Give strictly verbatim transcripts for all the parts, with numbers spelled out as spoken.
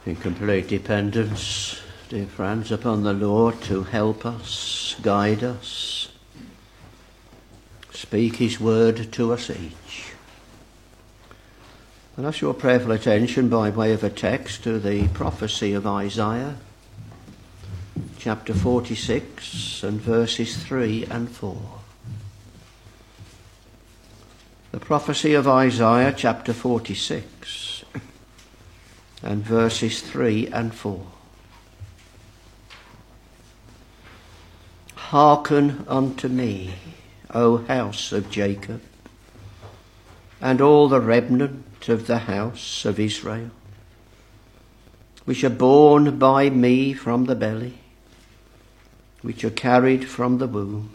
In complete dependence, dear friends, upon the Lord to help us, guide us, speak his word to us each. And ask your prayerful attention by way of a text to the prophecy of Isaiah, chapter forty-six and verses three and four. The prophecy of Isaiah, chapter forty-six and verses three and four. Hearken unto me, O house of Jacob, and all the remnant of the house of Israel, which are born by me from the belly, which are carried from the womb.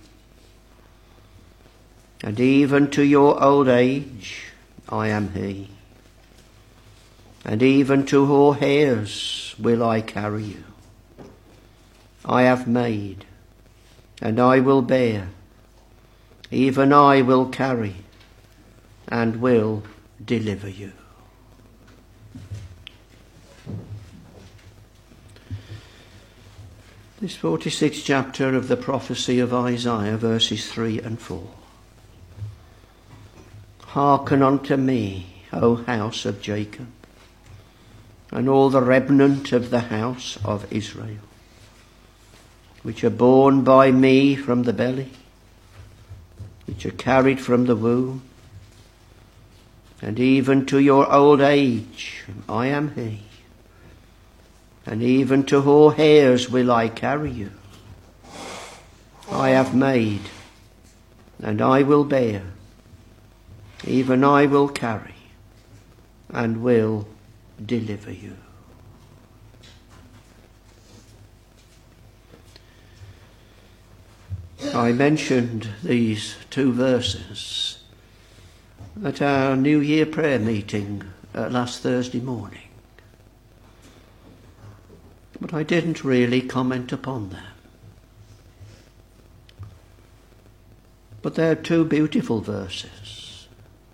And even to your old age I am he, and even to your hairs will I carry you. I have made, and I will bear, even I will carry, and will deliver you. This forty-sixth chapter of the prophecy of Isaiah, verses three and four. Hearken unto me, O house of Jacob, and all the remnant of the house of Israel, which are born by me from the belly, which are carried from the womb. And even to your old age I am he, and even to your hairs will I carry you. I have made, and I will bear, even I will carry, and will deliver you. I mentioned these two verses at our New Year prayer meeting uh, last Thursday morning, but I didn't really comment upon them. But they're two beautiful verses,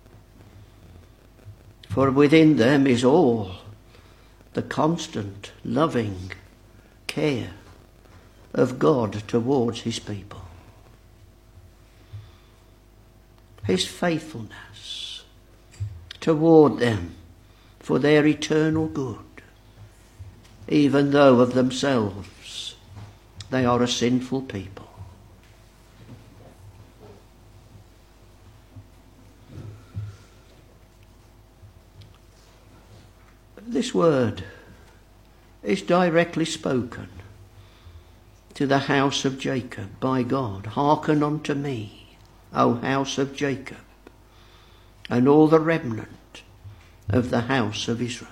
for within them is all the constant, loving care of God towards his people. His faithfulness toward them for their eternal good, even though of themselves they are a sinful people. This word is directly spoken to the house of Jacob by God. Hearken unto me, O house of Jacob, and all the remnant of the house of Israel.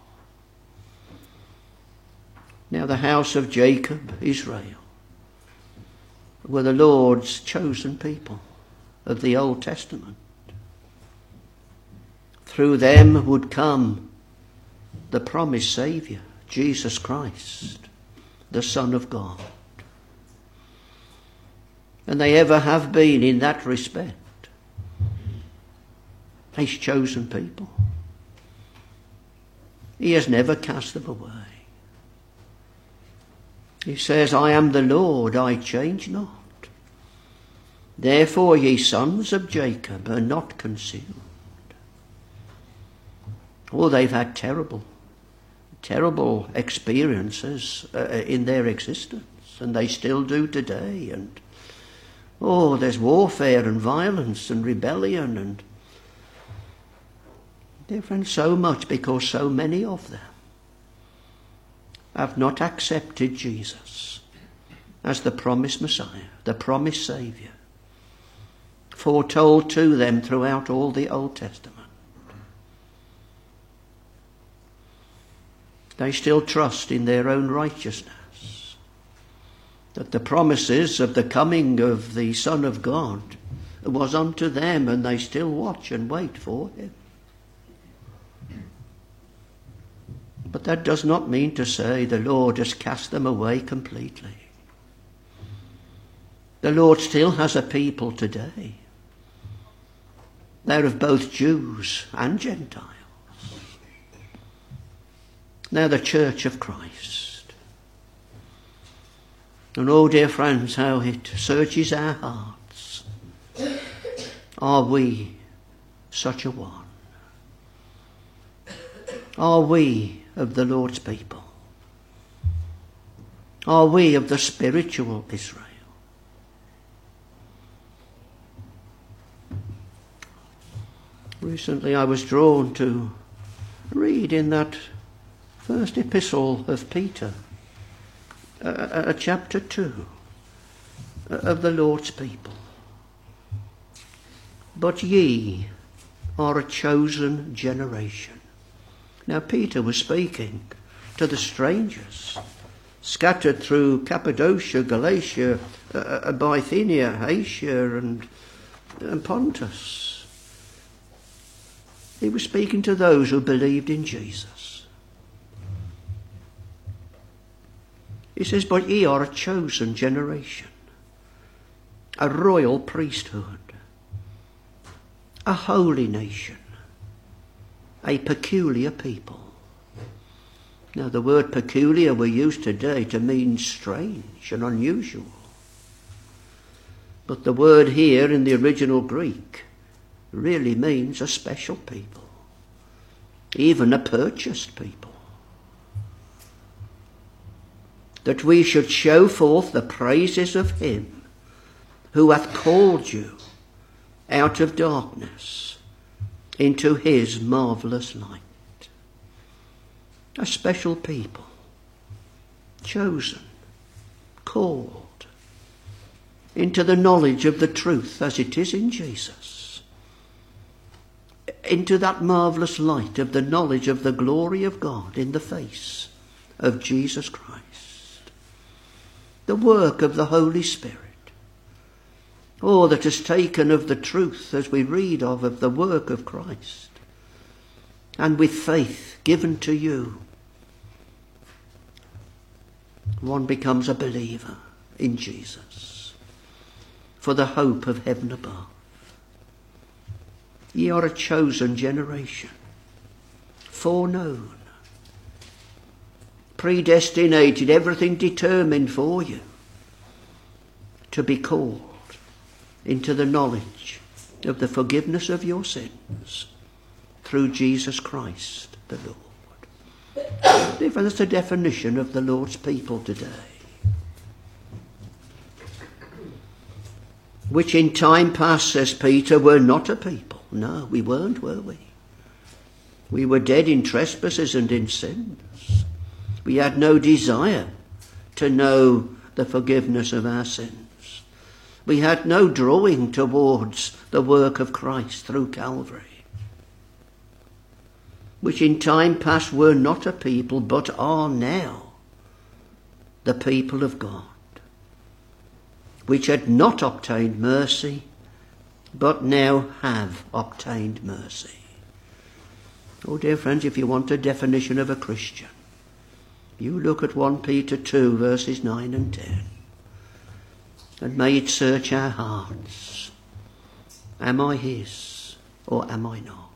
Now the house of Jacob, Israel, were the Lord's chosen people of the Old Testament. Through them would come the promised Saviour, Jesus Christ, the Son of God. And they ever have been in that respect his chosen people. He has never cast them away. He says, I am the Lord, I change not. Therefore ye sons of Jacob are not consumed. Oh, they've had terrible, terrible experiences uh, in their existence, and they still do today. And oh, there's warfare and violence and rebellion and, dear friends, so much because so many of them have not accepted Jesus as the promised Messiah, the promised Saviour, foretold to them throughout all the Old Testament. They still trust in their own righteousness, that the promises of the coming of the Son of God was unto them, and they still watch and wait for him. But that does not mean to say the Lord has cast them away completely. The Lord still has a people today. They're of both Jews and Gentiles. Now the church of Christ. And oh dear friends, how it searches our hearts. Are we such a one? Are we of the Lord's people? Are we of the spiritual Israel? Recently I was drawn to read in that first epistle of Peter, a, a, a chapter two of the Lord's people. But ye are a chosen generation. Now Peter was speaking to the strangers scattered through Cappadocia, Galatia, uh, Bithynia, Asia and, and Pontus. He was speaking to those who believed in Jesus. He says, but ye are a chosen generation, a royal priesthood, a holy nation, a peculiar people. Now the word peculiar we use today to mean strange and unusual. But the word here in the original Greek really means a special people, even a purchased people. That we should show forth the praises of him who hath called you out of darkness into his marvellous light. A special people, chosen, called into the knowledge of the truth as it is in Jesus, into that marvellous light of the knowledge of the glory of God in the face of Jesus Christ. The work of the Holy Spirit. Oh, that has taken of the truth as we read of, of the work of Christ. And with faith given to you, one becomes a believer in Jesus for the hope of heaven above. Ye are a chosen generation, foreknown, predestinated, everything determined for you to be called into the knowledge of the forgiveness of your sins through Jesus Christ the Lord. That's the definition of the Lord's people today. Which in time past, says Peter, were not a people. No, we weren't, were we? We were dead in trespasses and in sins. We had no desire to know the forgiveness of our sins. We had no drawing towards the work of Christ through Calvary. Which in time past were not a people, but are now the people of God, which had not obtained mercy, but now have obtained mercy. Oh, dear friends, if you want a definition of a Christian, you look at First Peter two, verses nine and ten, and may it search our hearts. Am I his, or am I not?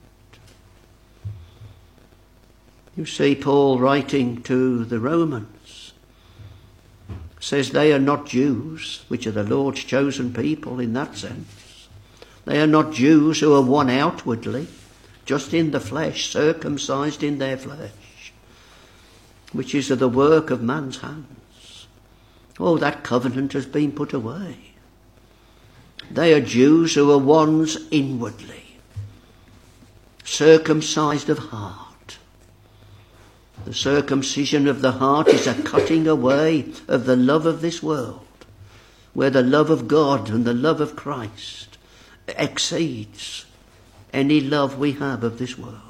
You see, Paul writing to the Romans says they are not Jews, which are the Lord's chosen people in that sense. They are not Jews who are one outwardly, just in the flesh, circumcised in their flesh, which is the work of man's hands. Oh, that covenant has been put away. They are Jews who are ones inwardly, circumcised of heart. The circumcision of the heart is a cutting away of the love of this world, where the love of God and the love of Christ exceeds any love we have of this world.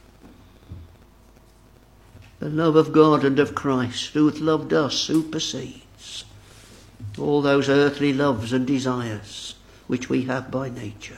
The love of God and of Christ, who hath loved us, supersedes all those earthly loves and desires which we have by nature.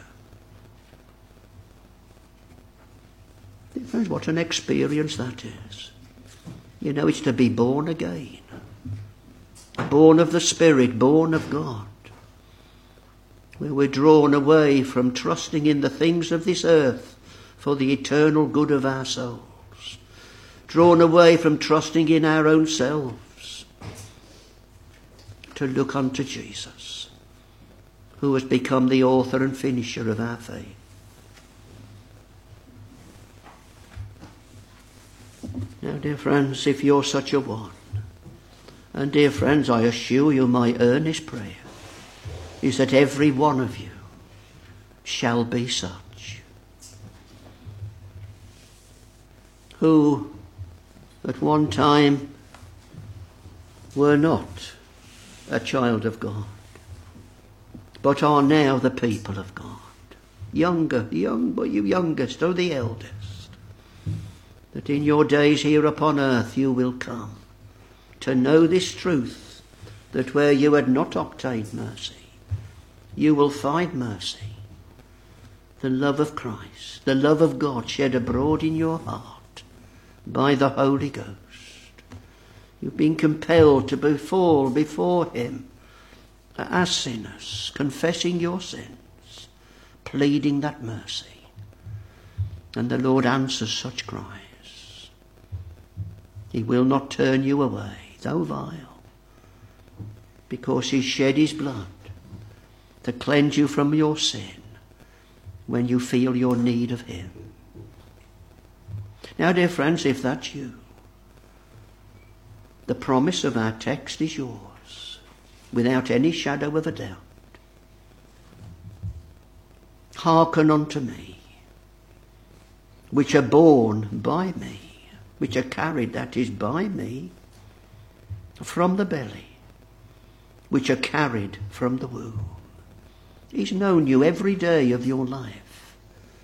Friends, what an experience that is. You know, it's to be born again. Born of the Spirit, born of God. Where we're drawn away from trusting in the things of this earth for the eternal good of our souls. drawn away from trusting in our own selves, to look unto Jesus, who has become the author and finisher of our faith. Now, dear friends, if you're such a one, and dear friends, I assure you my earnest prayer is that every one of you shall be such, who at one time were not a child of God, but are now the people of God. Younger, young, but you youngest or the eldest, that in your days here upon earth you will come to know this truth, that where you had not obtained mercy, you will find mercy. The love of Christ, the love of God shed abroad in your heart by the Holy Ghost. You've been compelled to fall before him as sinners, confessing your sins, pleading that mercy. And the Lord answers such cries. He will not turn you away, though vile, because he shed his blood to cleanse you from your sin when you feel your need of him. Now, dear friends, if that's you, the promise of our text is yours, without any shadow of a doubt. Hearken unto me, which are born by me, which are carried, that is, by me, from the belly, which are carried from the womb. He's known you every day of your life.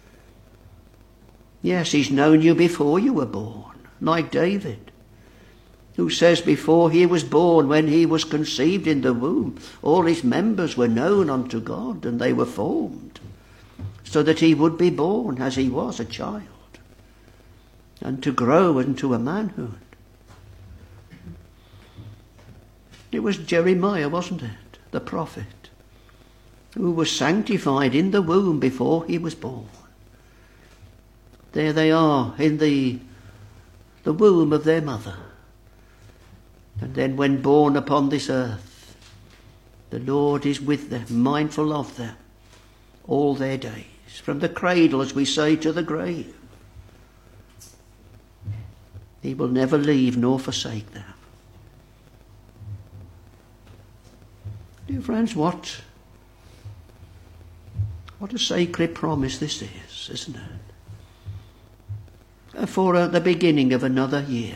Yes, he's known you before you were born, like David, who says before he was born, when he was conceived in the womb, all his members were known unto God, and they were formed, so that he would be born as he was, a child, and to grow into a manhood. It was Jeremiah, wasn't it, the prophet, who was sanctified in the womb before he was born. There they are in the, the womb of their mother. And then when born upon this earth, the Lord is with them, mindful of them, all their days, from the cradle, as we say, to the grave. He will never leave nor forsake them. Dear friends, what, what a sacred promise this is, isn't it? For uh, the beginning of another year.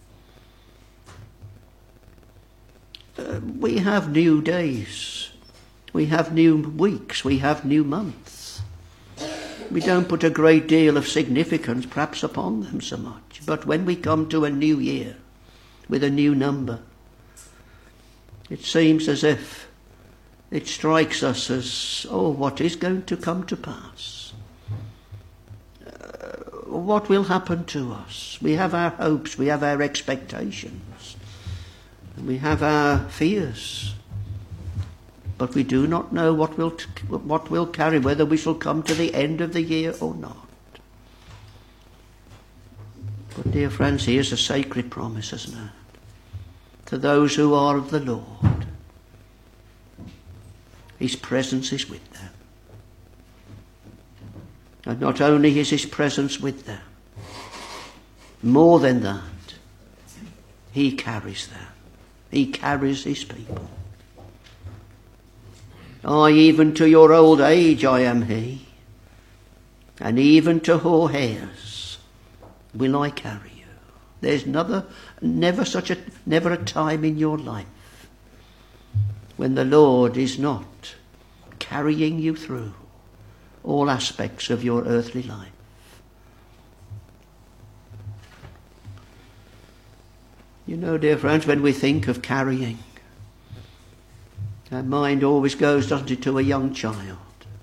Uh, we have new days, we have new weeks, we have new months. We don't put a great deal of significance perhaps upon them so much, but when we come to a new year with a new number, it seems as if it strikes us as, oh, what is going to come to pass? Uh, what will happen to us? We have our hopes, we have our expectations. We have our fears, but we do not know what will t- what will carry, whether we shall come to the end of the year or not. But dear friends, here's a sacred promise, isn't it? To those who are of the Lord, his presence is with them. And not only is his presence with them, more than that, he carries them. He carries his people. I, even to your old age, I am he, and even to hoar hairs will I carry you. There's never, never such a, never a time in your life when the Lord is not carrying you through all aspects of your earthly life. You know, dear friends, when we think of carrying, our mind always goes, doesn't it, to a young child.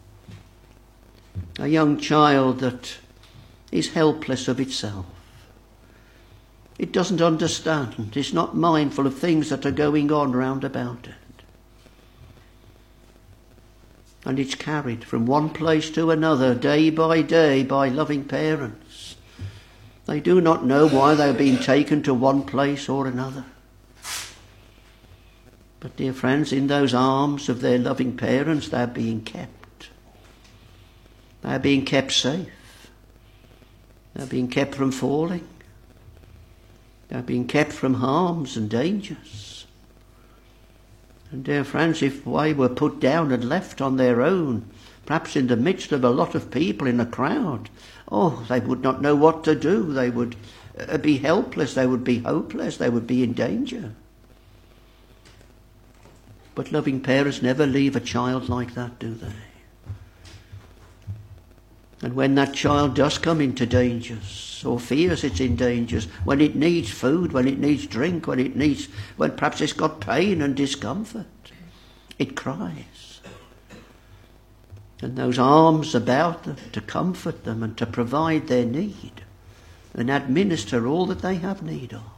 A young child that is helpless of itself. It doesn't understand. It's not mindful of things that are going on round about it. And it's carried from one place to another, day by day, by loving parents, They do not know why they're being taken to one place or another. But, dear friends, in those arms of their loving parents, they're being kept. They're being kept safe. They're being kept from falling. They're being kept from harms and dangers. And, dear friends, if they were put down and left on their own, perhaps in the midst of a lot of people in a crowd, oh, they would not know what to do. They would uh, be helpless. They would be hopeless. They would be in danger. But loving parents never leave a child like that, do they? And when that child does come into dangers, or fears it's in dangers, when it needs food, when it needs drink, when it needs, when perhaps it's got pain and discomfort, it cries. And those arms about them to comfort them and to provide their need and administer all that they have need of.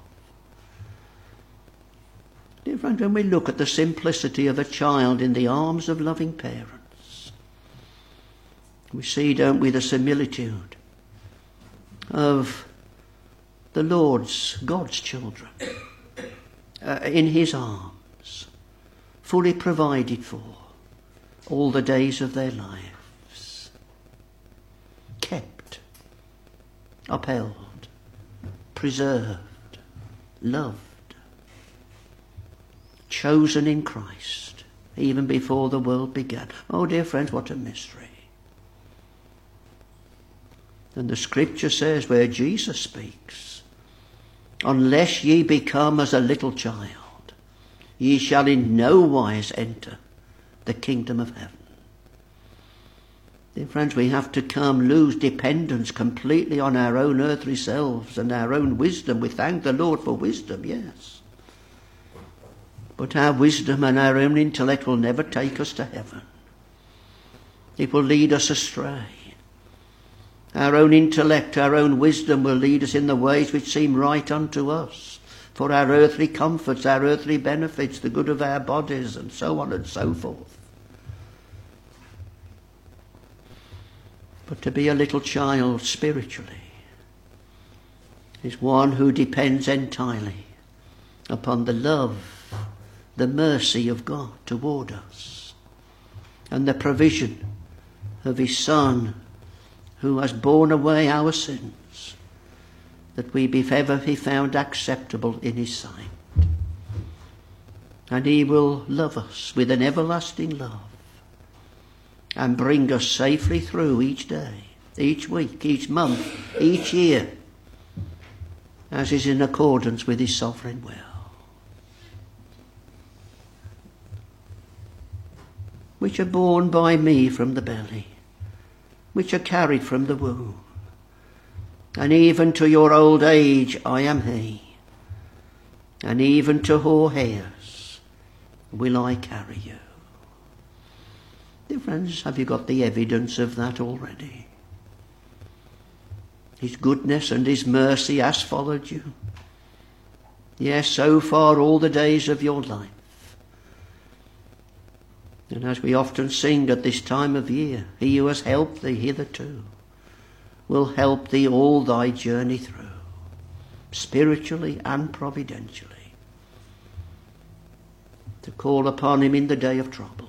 Dear friends, when we look at the simplicity of a child in the arms of loving parents, we see, don't we, the similitude of the Lord's, God's children uh, in his arms, fully provided for all the days of their lives, kept, upheld, preserved, loved, chosen in Christ, even before the world began. Oh, dear friends, what a mystery. And the scripture says, where Jesus speaks, unless ye become as a little child, ye shall in no wise enter the kingdom of heaven. Dear friends, we have to come, lose dependence completely on our own earthly selves and our own wisdom. We thank the Lord for wisdom, yes. But our wisdom and our own intellect will never take us to heaven. It will lead us astray. Our own intellect, our own wisdom will lead us in the ways which seem right unto us, for our earthly comforts, our earthly benefits, the good of our bodies, and so on and so forth. But to be a little child spiritually is one who depends entirely upon the love, the mercy of God toward us, and the provision of his Son, who has borne away our sins, that we be ever be found acceptable in his sight. And he will love us with an everlasting love and bring us safely through each day, each week, each month, each year, as is in accordance with his sovereign will. Which are born by me from the belly, which are carried from the womb. And even to your old age I am he, and even to hoar hairs will I carry you. Dear friends, have you got the evidence of that already? His goodness and his mercy has followed you. Yes, so far all the days of your life. And as we often sing at this time of year, he who has helped thee hitherto will help thee all thy journey through, spiritually and providentially, to call upon him in the day of trouble.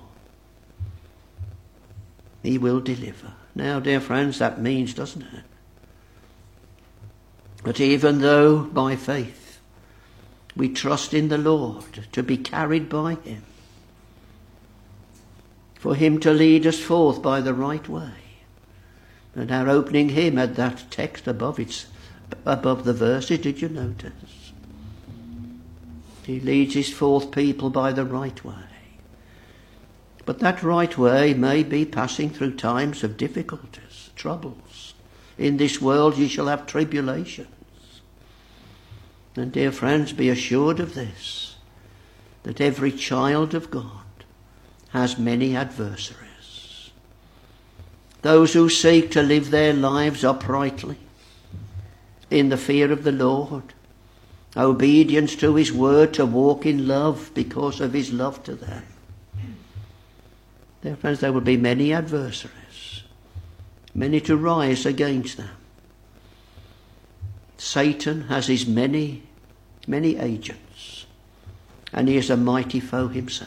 He will deliver. Now, dear friends, that means, doesn't it, that even though by faith we trust in the Lord to be carried by him, for him to lead us forth by the right way. And our opening hymn had that text above it, above the verses, did you notice? He leads his forth people by the right way. But that right way may be passing through times of difficulties, troubles. In this world ye shall have tribulations. And dear friends, be assured of this, that every child of God has many adversaries. Those who seek to live their lives uprightly, in the fear of the Lord, obedience to his word, to walk in love because of his love to them. Dear friends, there will be many adversaries, many to rise against them. Satan has his many, many agents, and he is a mighty foe himself.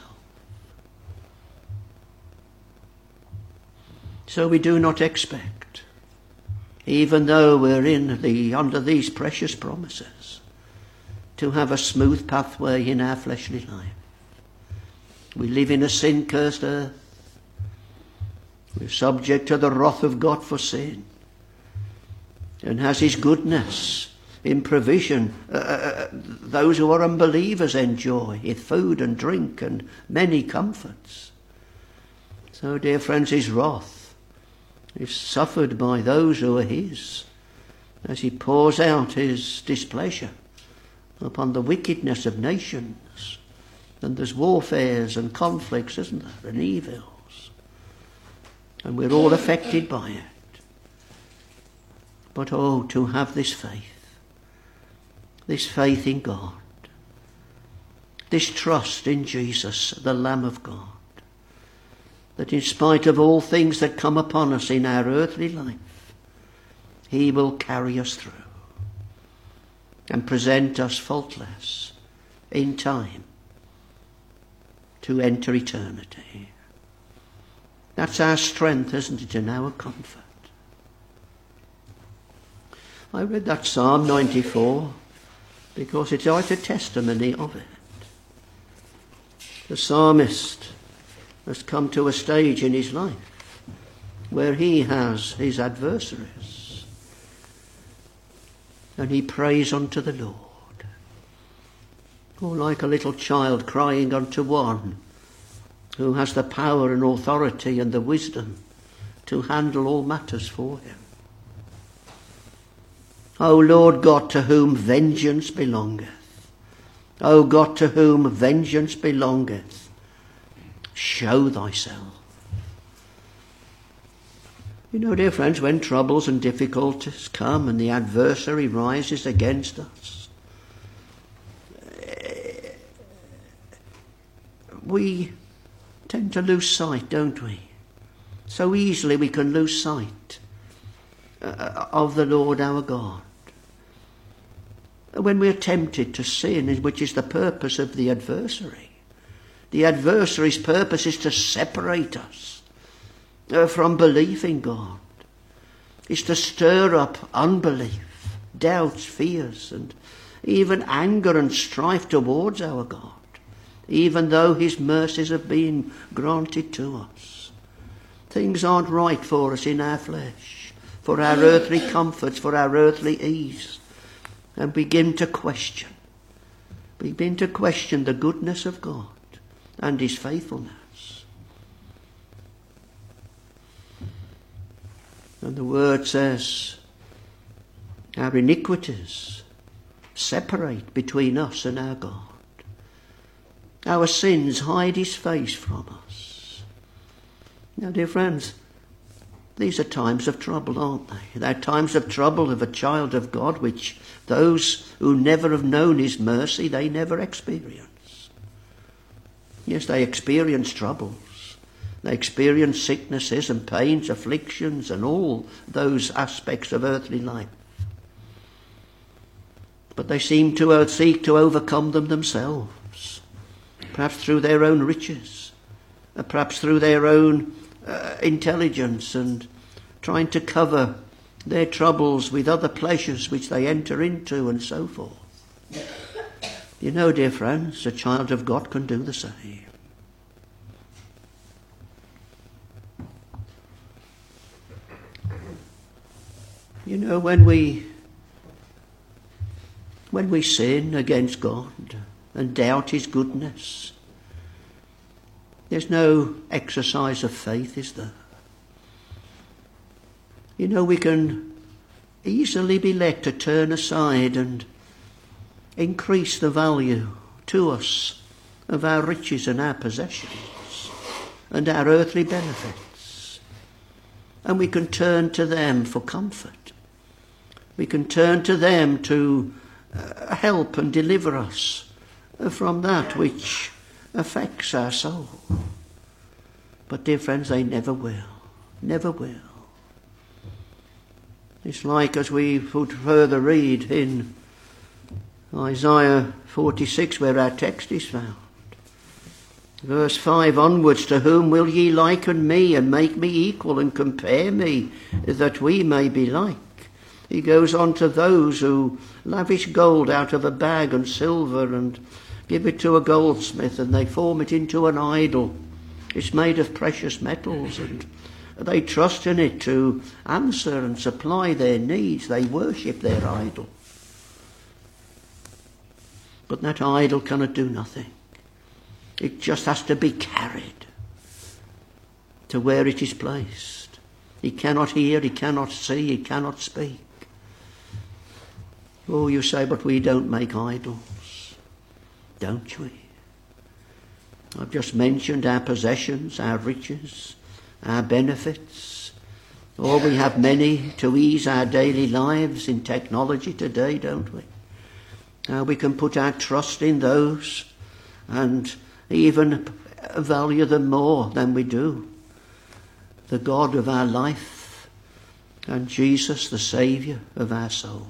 So we do not expect, even though we're in the under these precious promises, to have a smooth pathway in our fleshly life. We live in a sin-cursed earth. We're subject to the wrath of God for sin. And has his goodness in provision, uh, those who are unbelievers enjoy with food and drink and many comforts. So, dear friends, his wrath is suffered by those who are his, as he pours out his displeasure upon the wickedness of nations. And there's warfares and conflicts, isn't there, and evils. And we're all affected by it. But oh, to have this faith, this faith in God, this trust in Jesus, the Lamb of God, that in spite of all things that come upon us in our earthly life, he will carry us through and present us faultless in time to enter eternity. That's our strength, isn't it, and our comfort. I read that Psalm ninety-four because it's like a testimony of it. The psalmist has come to a stage in his life where he has his adversaries, and he prays unto the Lord. Or like a little child crying unto one who has the power and authority and the wisdom to handle all matters for him. O Lord God, to whom vengeance belongeth, O God, to whom vengeance belongeth, show thyself. You know, dear friends, when troubles and difficulties come and the adversary rises against us, we tend to lose sight, don't we? So easily we can lose sight uh, of the Lord our God. When we are tempted to sin, which is the purpose of the adversary. The adversary's purpose is to separate us uh, from belief in God. It's to stir up unbelief, doubts, fears, and even anger and strife towards our God, even though his mercies have been granted to us. Things aren't right for us in our flesh, for our earthly comforts, for our earthly ease. And begin to question, begin to question the goodness of God and his faithfulness. And the word says, our iniquities separate between us and our God. Our sins hide his face from us. Now, dear friends, these are times of trouble, aren't they? They're times of trouble of a child of God, which those who never have known his mercy, they never experience. Yes, they experience troubles. They experience sicknesses and pains, afflictions, and all those aspects of earthly life. But they seem to seek to overcome them themselves, perhaps through their own riches, perhaps through their own Uh, intelligence, and trying to cover their troubles with other pleasures which they enter into, and so forth. You know, dear friends, a child of God can do the same. You know, when we when we sin against God and doubt his goodness, there's no exercise of faith, is there? You know, we can easily be led to turn aside and increase the value to us of our riches and our possessions and our earthly benefits. And we can turn to them for comfort. We can turn to them to uh, help and deliver us from that which affects our soul. But dear friends, they never will. Never will. It's like as we would further read in Isaiah forty-six, where our text is found. Verse five onwards, to whom will ye liken me, and make me equal, and compare me, that we may be like? He goes on to those who lavish gold out of a bag and silver and give it to a goldsmith, and they form it into an idol. It's made of precious metals, and they trust in it to answer and supply their needs. They worship their idol. But that idol cannot do nothing. It just has to be carried to where it is placed. He cannot hear, he cannot see, he cannot speak. Oh, you say, but we don't make idols, don't we? I've just mentioned our possessions, our riches, our benefits. Oh, we have many to ease our daily lives in technology today, don't we? Uh, we can put our trust in those and even value them more than we do the God of our life and Jesus, the Saviour of our souls.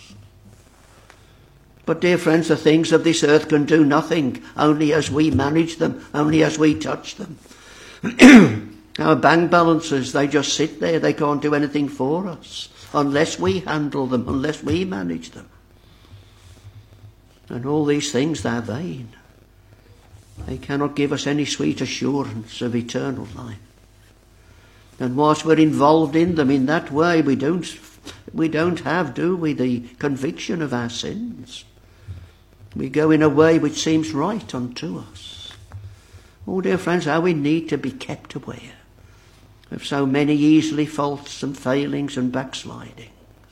But, dear friends, the things of this earth can do nothing, only as we manage them, only as we touch them. Our bank balances, they just sit there. They can't do anything for us unless we handle them, unless we manage them. And all these things, they're vain. They cannot give us any sweet assurance of eternal life. And whilst we're involved in them in that way, we don't, we don't have, do we, the conviction of our sins. We go in a way which seems right unto us. Oh, dear friends, how we need to be kept aware of so many easily faults and failings and backslidings.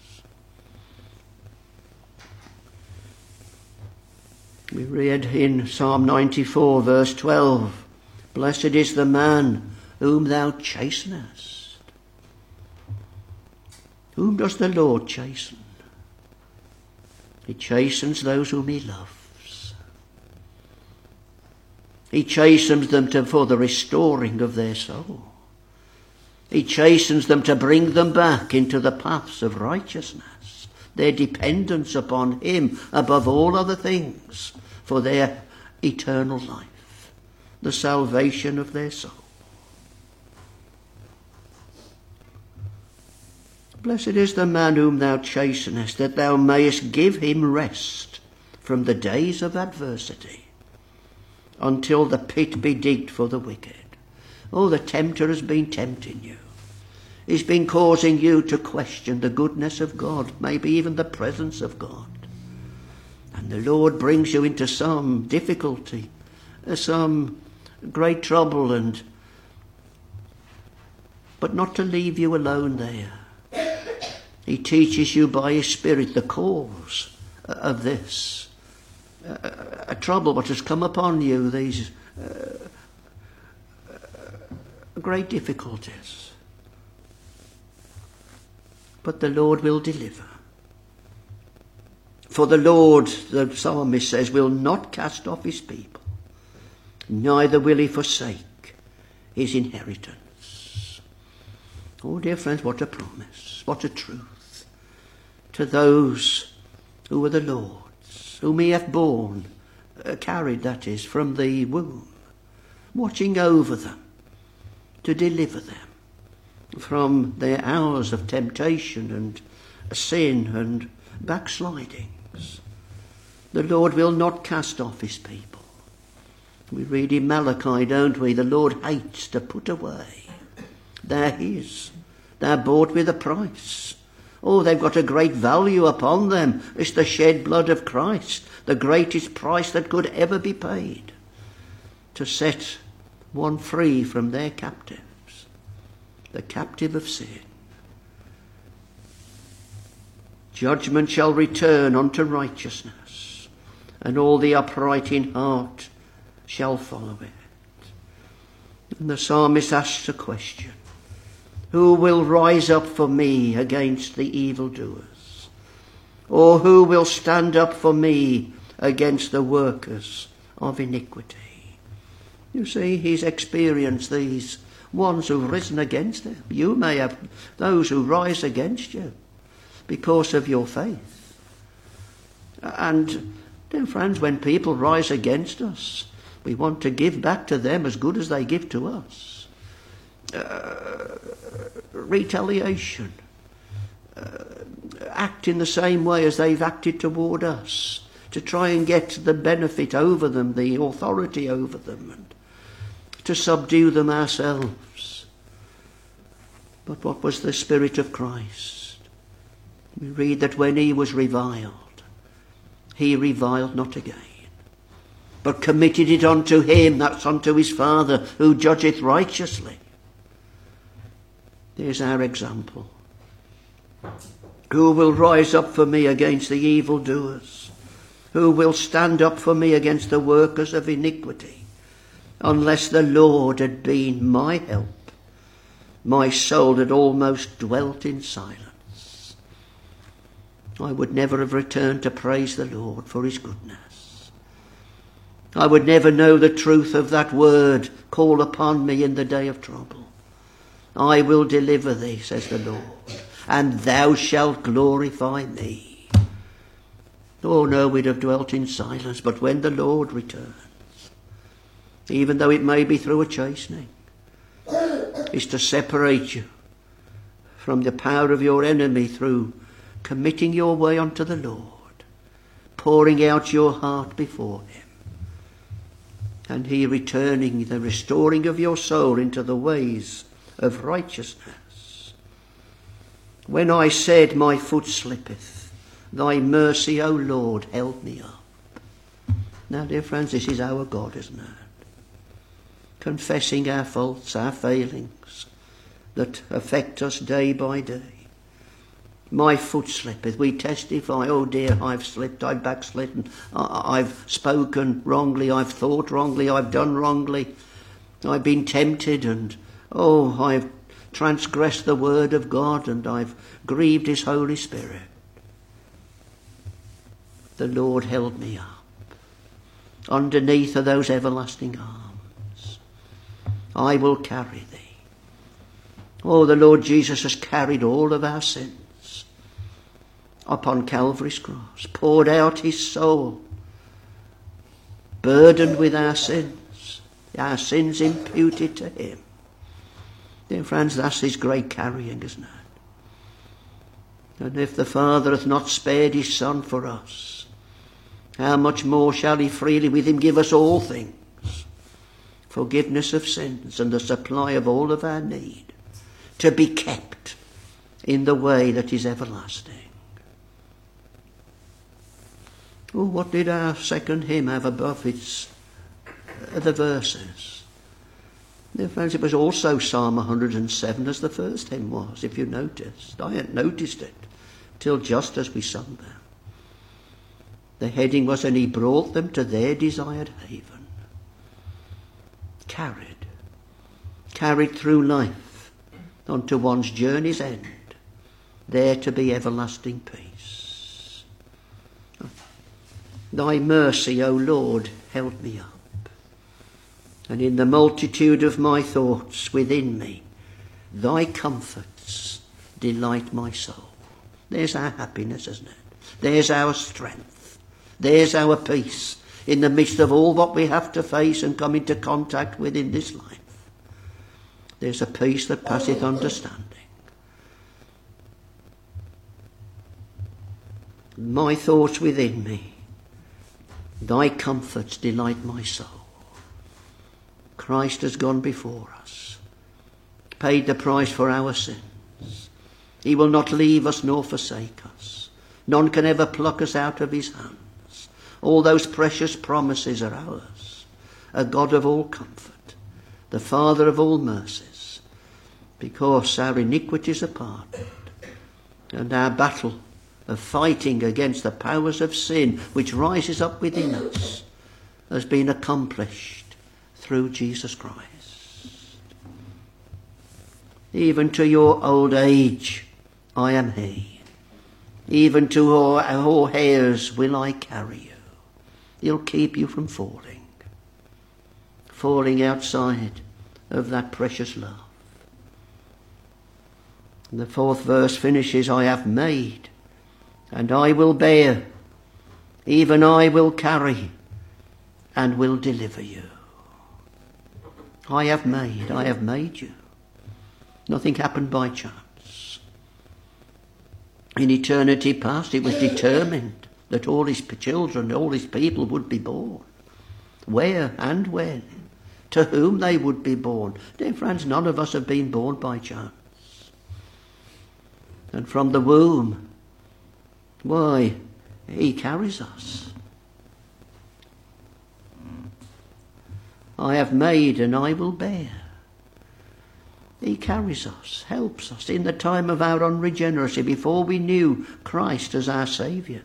We read in Psalm ninety-four, verse twelve, blessed is the man whom thou chastenest. Whom does the Lord chasten? He chastens those whom he loves. He chastens them to, for the restoring of their soul. He chastens them to bring them back into the paths of righteousness, their dependence upon him above all other things for their eternal life, the salvation of their soul. Blessed is the man whom thou chastenest, that thou mayest give him rest from the days of adversity, until the pit be digged for the wicked. Oh, the tempter has been tempting you. He's been causing you to question the goodness of God, maybe even the presence of God. And the Lord brings you into some difficulty, some great trouble, and but not to leave you alone there. He teaches you by his Spirit the cause of this a, a trouble what has come upon you, these uh, great difficulties. But the Lord will deliver. For the Lord, the psalmist says, will not cast off his people, neither will he forsake his inheritance. Oh, dear friends, what a promise, what a truth to those who are the Lord's, whom he hath borne, uh, carried, that is, from the womb, watching over them to deliver them from their hours of temptation and sin and backslidings. The Lord will not cast off his people. We read in Malachi, don't we? The Lord hates to put away. They're his. They're bought with a price. Oh, they've got a great value upon them. It's the shed blood of Christ, the greatest price that could ever be paid to set one free from their captives, the captive of sin. Judgment shall return unto righteousness, and all the upright in heart shall follow it. And the psalmist asks a question. Who will rise up for me against the evildoers? Or who will stand up for me against the workers of iniquity? You see, he's experienced these ones who've risen against him. You may have those who rise against you. because of your faith. And, dear friends, when people rise against us, we want to give back to them as good as they give to us. Uh, retaliation. Uh, act in the same way as they've acted toward us, to try and get the benefit over them, the authority over them, and to subdue them ourselves. But what was the Spirit of Christ? We read that when he was reviled, he reviled not again, but committed it unto him, that's unto his Father, who judgeth righteously. There's our example. Who will rise up for me against the evildoers? Who will stand up for me against the workers of iniquity? Unless the Lord had been my help, my soul had almost dwelt in silence. I would never have returned to praise the Lord for his goodness. I would never know the truth of that word, call upon me in the day of trouble. I will deliver thee, says the Lord, and thou shalt glorify me. Oh no, we'd have dwelt in silence, but when the Lord returns, even though it may be through a chastening, is to separate you from the power of your enemy through committing your way unto the Lord, pouring out your heart before him, and he returning, the restoring of your soul into the ways of righteousness. When I said, my foot slippeth, thy mercy, O Lord, held me up. Now, dear friends, this is our God, isn't it? Confessing our faults, our failings that affect us day by day. My foot slippeth. We testify, oh dear, I've slipped, I've backslidden, I've spoken wrongly, I've thought wrongly, I've done wrongly, I've been tempted, and oh, I've transgressed the word of God, and I've grieved his Holy Spirit. The Lord held me up. Underneath are those everlasting arms. I will carry thee. Oh, the Lord Jesus has carried all of our sins upon Calvary's cross, poured out his soul, burdened with our sins, our sins imputed to him. Dear friends, that's his great carrying, isn't it? And if the Father hath not spared his Son for us, how much more shall he freely with him give us all things? Forgiveness of sins and the supply of all of our need, to be kept in the way that is everlasting. Oh, what did our second hymn have above its uh, the verses? Dear friends, it was also Psalm one hundred and seven as the first hymn was, if you noticed. I hadn't noticed it till just as we sung them. The heading was, and he brought them to their desired haven. Carried, carried through life unto one's journey's end, there to be everlasting peace. Thy mercy, O Lord, held me up. And in the multitude of my thoughts within me, thy comforts delight my soul. There's our happiness, isn't it? There's our strength. There's our peace in the midst of all what we have to face and come into contact with in this life. There's a peace that passeth understanding. My thoughts within me, thy comforts delight my soul. Christ has gone before us, paid the price for our sins. He will not leave us nor forsake us. None can ever pluck us out of his hands. All those precious promises are ours. A God of all comfort, the Father of all mercies, because our iniquities are pardoned, and our battle of fighting against the powers of sin which rises up within us has been accomplished through Jesus Christ. Even to your old age I am he. Even to your, your hairs will I carry you. He'll keep you from falling. Falling outside of that precious love. And the fourth verse finishes, I have made and I will bear, even I will carry, and will deliver you. I have made, I have made you. Nothing happened by chance. In eternity past, it was determined that all his children, all his people would be born. Where and when, to whom they would be born. Dear friends, none of us have been born by chance. And from the womb, why, he carries us. I have made and I will bear. He carries us, helps us in the time of our unregeneracy, before we knew Christ as our Saviour.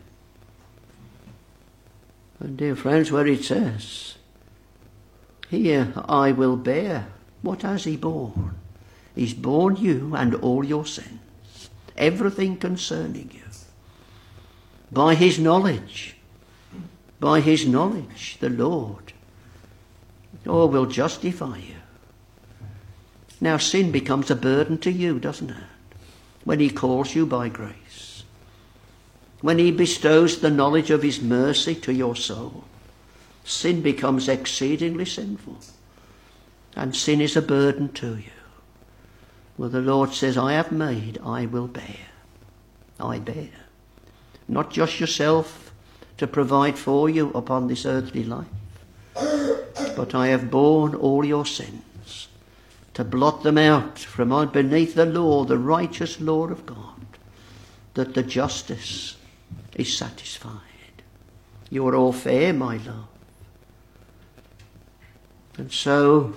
And dear friends, where it says, here I will bear, what has he borne? He's borne you and all your sins, everything concerning you. By his knowledge, by his knowledge, the Lord, oh, will justify you. Now sin becomes a burden to you, doesn't it? When he calls you by grace. When he bestows the knowledge of his mercy to your soul, sin becomes exceedingly sinful. And sin is a burden to you. Well, the Lord says, I have made, I will bear. I bear. Not just yourself to provide for you upon this earthly life, but I have borne all your sins, to blot them out from beneath the law, the righteous law of God, that the justice is satisfied. You are all fair, my love. And so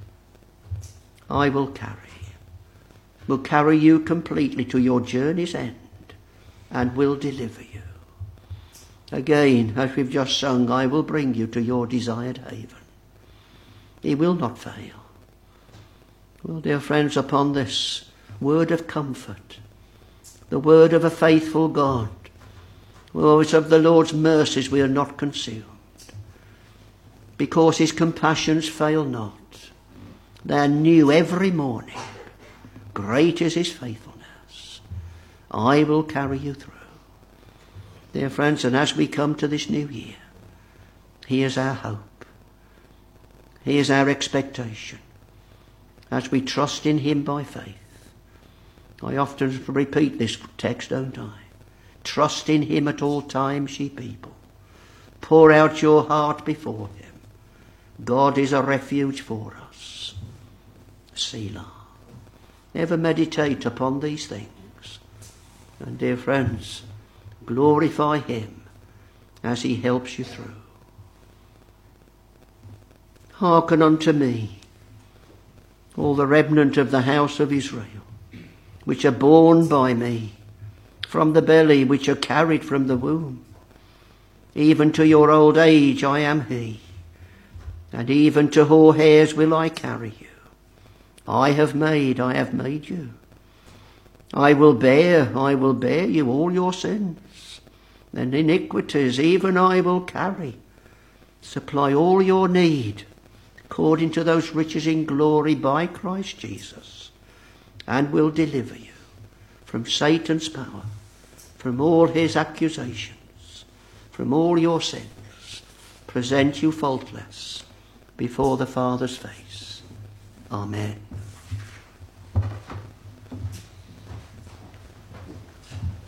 I will carry, will carry you completely to your journey's end, and will deliver you. Again, as we've just sung, I will bring you to your desired haven. He will not fail. Well, dear friends, upon this word of comfort, the word of a faithful God, oh, it's of the Lord's mercies we are not consumed, because his compassions fail not. They are new every morning. Great is his faithfulness. I will carry you through. Dear friends, and as we come to this new year, he is our hope. He is our expectation. As we trust in him by faith. I often repeat this text, don't I? Trust in him at all times, ye people. Pour out your heart before him. God is a refuge for us. Selah. Ever meditate upon these things. And dear friends, glorify him as he helps you through. Hearken unto me, all the remnant of the house of Israel, which are born by me, from the belly, which are carried from the womb. Even to your old age I am he, and even to hoar hairs will I carry you. I have made, I have made you. I will bear, I will bear you all your sins and iniquities, even I will carry. Supply all your need, according to those riches in glory by Christ Jesus, and will deliver you from Satan's power, from all his accusations, from all your sins, present you faultless before the Father's face. Amen.